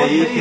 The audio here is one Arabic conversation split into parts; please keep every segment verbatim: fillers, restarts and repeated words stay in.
لبيك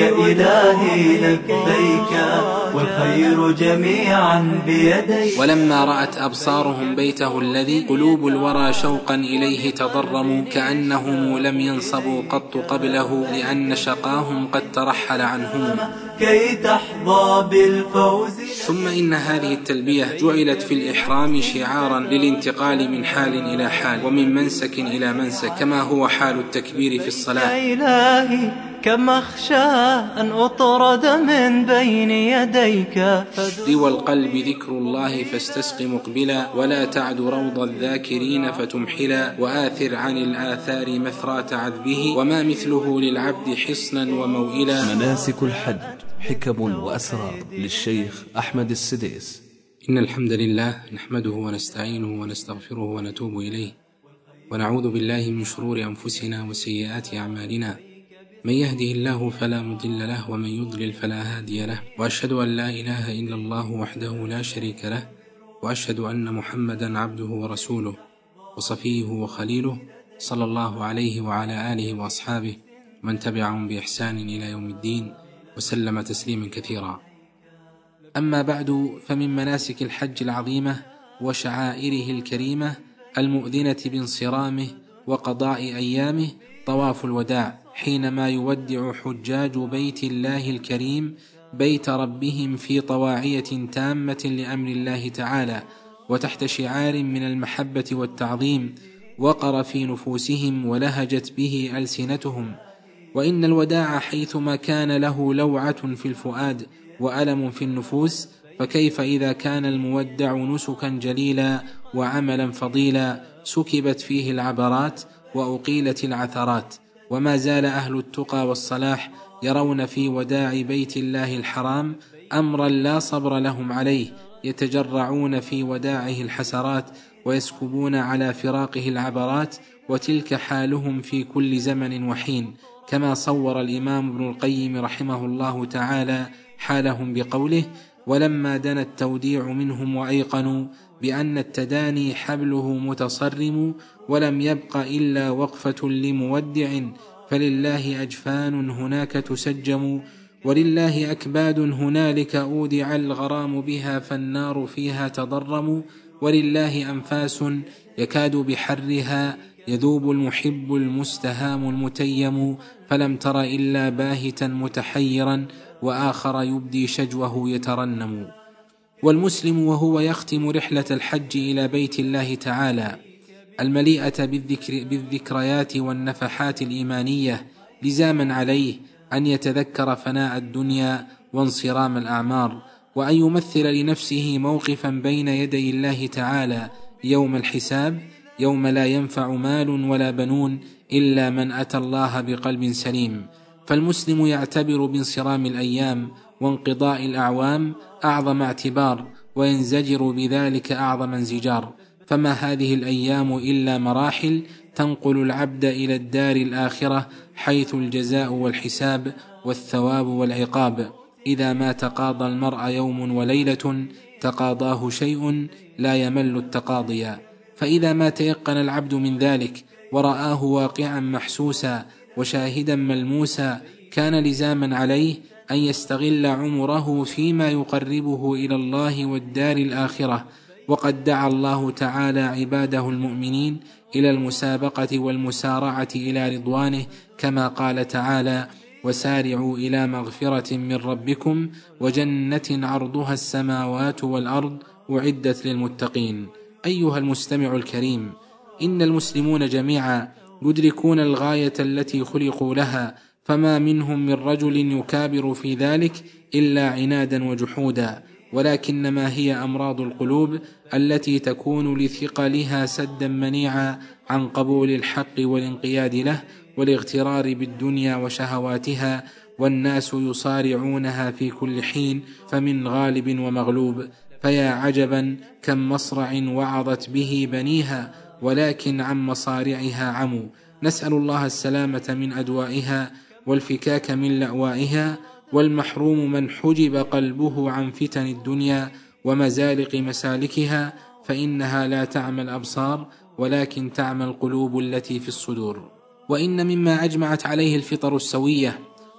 إلهي لبيك والخير جميعا بيديك. ولما رأت أبصارهم بيته الذي قلوب الورى شوقا إليه تضرموا كأنهم لم ينصبوا قط قبله لأن شقاهم قد ترحل عنهم كي تحظى بالفوز. ثم إن هذه التلبية جعلت في الإحرام شعارا للانتقال من حال إلى حال ومن منسك إلى منسك كما هو حال التكبير في الصلاة. يا إلهي كم أخشى أن أطرد من بين يديك روى القلب ذكر الله فاستسق مقبلا ولا تعد روض الذاكرين فتمحلا وآثر عن الآثار مثرات عذبه وما مثله للعبد حصنا وموئلا. مناسك الحج حكم وأسرار للشيخ أحمد السديس. إن الحمد لله نحمده ونستعينه ونستغفره ونتوب إليه ونعوذ بالله من شرور أنفسنا وسيئات أعمالنا من يهده الله فلا مضل له ومن يضلل فلا هادي له وأشهد أن لا إله إلا الله وحده لا شريك له وأشهد أن محمدا عبده ورسوله وصفيه وخليله صلى الله عليه وعلى آله وأصحابه من تبعهم بإحسان إلى يوم الدين وسلم تسليما كثيرا. أما بعد، فمن مناسك الحج العظيمة وشعائره الكريمة المؤذنة بانصرامه وقضاء أيامه طواف الوداع، حينما يودع حجاج بيت الله الكريم بيت ربهم في طواعية تامة لأمر الله تعالى وتحت شعار من المحبة والتعظيم وقر في نفوسهم ولهجت به ألسنتهم. وإن الوداع حيثما كان له لوعة في الفؤاد وألم في النفوس، فكيف إذا كان المودع نسكا جليلا وعملا فضيلا سكبت فيه العبرات وأقيلت العثرات. وما زال أهل التقى والصلاح يرون في وداع بيت الله الحرام أمرا لا صبر لهم عليه، يتجرعون في وداعه الحسرات ويسكبون على فراقه العبرات، وتلك حالهم في كل زمن وحين، كما صور الإمام ابن القيم رحمه الله تعالى حالهم بقوله: ولما دنا التوديع منهم وأيقنوا بأن التداني حبله متصرم ولم يبق إلا وقفة لمودع فلله أجفان هناك تسجم ولله أكباد هنالك أودع الغرام بها فالنار فيها تضرم ولله أنفاس يكاد بحرها يذوب المحب المستهام المتيم فلم تر إلا باهتا متحيرا وآخر يبدي شجوه يترنم. والمسلم وهو يختم رحلة الحج إلى بيت الله تعالى المليئة بالذكر بالذكريات والنفحات الإيمانية لزاما عليه أن يتذكر فناء الدنيا وانصرام الأعمار، وأن يمثل لنفسه موقفا بين يدي الله تعالى يوم الحساب، يوم لا ينفع مال ولا بنون إلا من أتى الله بقلب سليم. فالمسلم يعتبر بانصرام الأيام وانقضاء الأعوام أعظم اعتبار، وينزجر بذلك أعظم انزجار. فما هذه الأيام إلا مراحل تنقل العبد إلى الدار الآخرة، حيث الجزاء والحساب والثواب والعقاب. إذا ما تقاضى المرء يوم وليلة تقاضاه شيء لا يمل التقاضيا. فإذا ما تيقن العبد من ذلك ورآه واقعا محسوسا وشاهدا ملموسا، كان لزاما عليه أن يستغل عمره فيما يقربه إلى الله والدار الآخرة. وقد دعا الله تعالى عباده المؤمنين إلى المسابقة والمسارعة إلى رضوانه، كما قال تعالى: وسارعوا إلى مغفرة من ربكم وجنة عرضها السماوات والأرض أعدت للمتقين. أيها المستمع الكريم، إن المسلمون جميعا يدركون الغاية التي خلقوا لها، فما منهم من رجل يكابر في ذلك إلا عنادا وجحودا، ولكنما هي أمراض القلوب التي تكون لثقلها سدا منيعا عن قبول الحق والانقياد له والاغترار بالدنيا وشهواتها، والناس يصارعونها في كل حين، فمن غالب ومغلوب. فيا عجبا كم مصرع وعظت به بنيها ولكن عن مصارعها عموا. نسأل الله السلامة من أدوائها والفكاك من لأوائها، والمحروم من حجب قلبه عن فتن الدنيا ومزالق مسالكها، فإنها لا تعمى الأبصار ولكن تعمى القلوب التي في الصدور. وإن مما أجمعت عليه الفطر السوية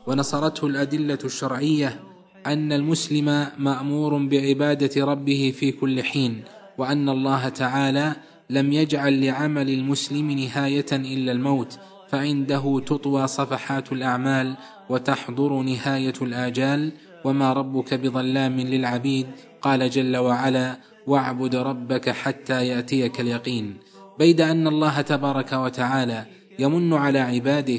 ونصرته الأدلة الشرعية أن المسلم مأمور بعبادة ربه في كل حين، وأن الله تعالى لم يجعل لعمل المسلم نهاية إلا الموت، فعنده تطوى صفحات الأعمال وتحضر نهاية الآجال، وما ربك بظلام للعبيد. قال جل وعلا: واعبد ربك حتى يأتيك اليقين. بيد أن الله تبارك وتعالى يمن على عباده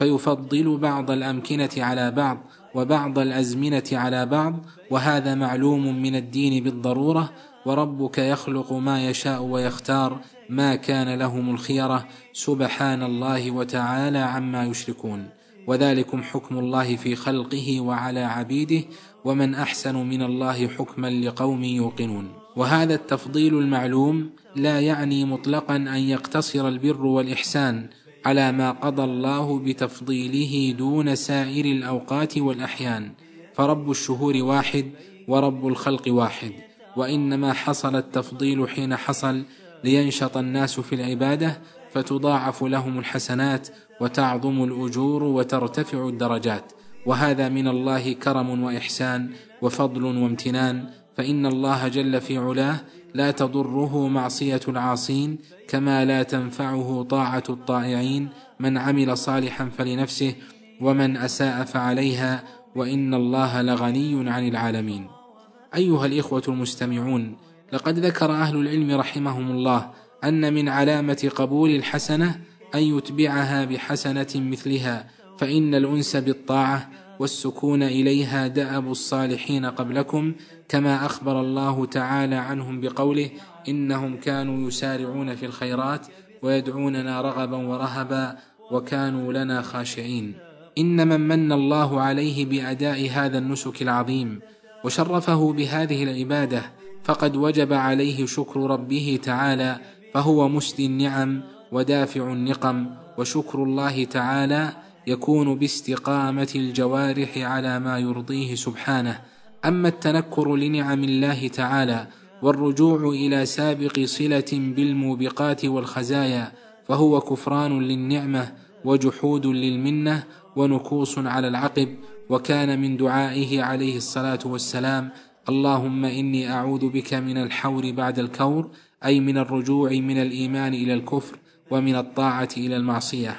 فيفضل بعض الأمكنة على بعض وبعض الأزمنة على بعض، وهذا معلوم من الدين بالضرورة. وربك يخلق ما يشاء ويختار، ما كان لهم الخيرة، سبحان الله وتعالى عما يشركون. وذلكم حكم الله في خلقه وعلى عبيده، ومن أحسن من الله حكما لقوم يوقنون. وهذا التفضيل المعلوم لا يعني مطلقا أن يقتصر البر والإحسان على ما قضى الله بتفضيله دون سائر الأوقات والأحيان، فرب الشهور واحد ورب الخلق واحد، وإنما حصل التفضيل حين حصل لينشط الناس في العبادة، فتضاعف لهم الحسنات وتعظم الأجور وترتفع الدرجات، وهذا من الله كرم وإحسان وفضل وامتنان. فإن الله جل في علاه لا تضره معصية العاصين، كما لا تنفعه طاعة الطائعين. من عمل صالحا فلنفسه، ومن أساء فعليها، وإن الله لغني عن العالمين. أيها الإخوة المستمعون، لقد ذكر أهل العلم رحمهم الله أن من علامة قبول الحسنة أن يتبعها بحسنة مثلها، فإن الأنس بالطاعة والسكون إليها دأب الصالحين قبلكم، كما أخبر الله تعالى عنهم بقوله: إنهم كانوا يسارعون في الخيرات ويدعوننا رغبا ورهبا وكانوا لنا خاشعين. إن من من الله عليه بأداء هذا النسك العظيم وشرفه بهذه العبادة فقد وجب عليه شكر ربه تعالى، فهو مسدي النعم ودافع النقم. وشكر الله تعالى يكون باستقامة الجوارح على ما يرضيه سبحانه. أما التنكر لنعم الله تعالى والرجوع إلى سابق صلة بالموبقات والخزايا فهو كفران للنعمة وجحود للمنة ونكوص على العقب. وكان من دعائه عليه الصلاة والسلام: اللهم إني أعوذ بك من الحور بعد الكور، أي من الرجوع من الإيمان إلى الكفر ومن الطاعة إلى المعصية.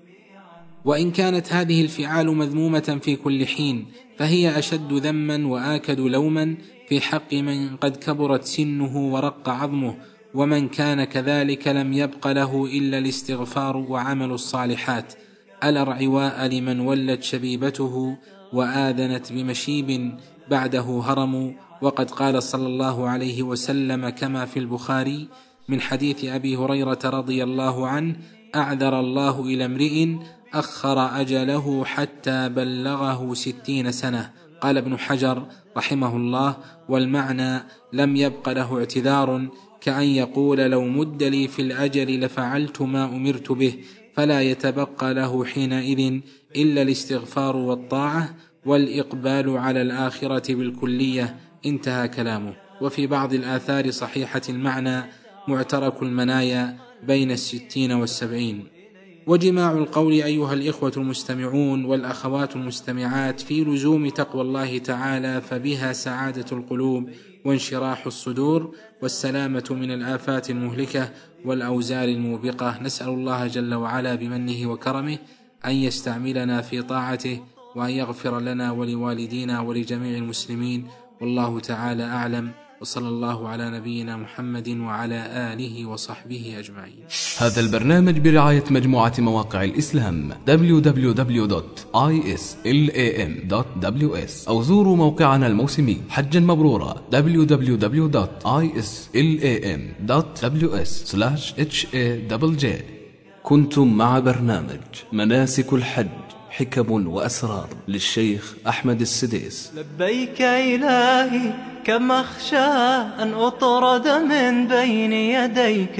وإن كانت هذه الفعال مذمومة في كل حين، فهي أشد ذما وآكد لوما في حق من قد كبرت سنه ورق عظمه، ومن كان كذلك لم يبق له إلا الاستغفار وعمل الصالحات. ألا الرعواء لمن ولت شبيبته وآذنت بمشيب بعده هرم. وقد قال صلى الله عليه وسلم كما في البخاري من حديث أبي هريرة رضي الله عنه: أعذر الله إلى امرئ أخر أجله حتى بلغه ستين سنة. قال ابن حجر رحمه الله: والمعنى لم يبق له اعتذار، كأن يقول لو مد لي في الأجل لفعلت ما أمرت به، فلا يتبقى له حينئذ إلا الاستغفار والطاعة والإقبال على الآخرة بالكلية. انتهى كلامه. وفي بعض الآثار صحيحة المعنى معترك المنايا بين الستين والسبعين. وجماع القول أيها الإخوة المستمعون والأخوات المستمعات في لزوم تقوى الله تعالى، فبها سعادة القلوب وانشراح الصدور والسلامة من الآفات المهلكة والأوزار الموبقة. نسأل الله جل وعلا بمنه وكرمه أن يستعملنا في طاعته، وأن يغفر لنا ولوالدينا ولجميع المسلمين، والله تعالى أعلم. وصلى الله على نبينا محمد وعلى آله وصحبه أجمعين. هذا البرنامج برعاية مجموعة مواقع الإسلام دبليو دبليو دبليو دوت آي إس إل إيه إم دوت دبليو إس، أو زوروا موقعنا الموسمي حجا مبرورا دبليو دبليو دبليو دوت آي إس إل إيه إم دوت دبليو إس سلاش إتش إيه جي جي. كنتم مع برنامج مناسك الحج، حكم وأسرار للشيخ أحمد السديس. لبيك إلهي كم أخشى أن أطرد من بين يديك،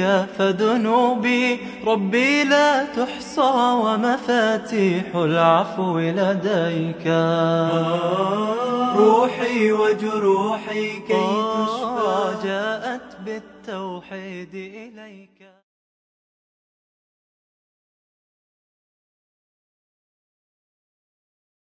فذنوبي ربي لا تحصى ومفاتيح العفو لديك. روحي وجروحي كي تشفى جاءت بالتوحيد إليك.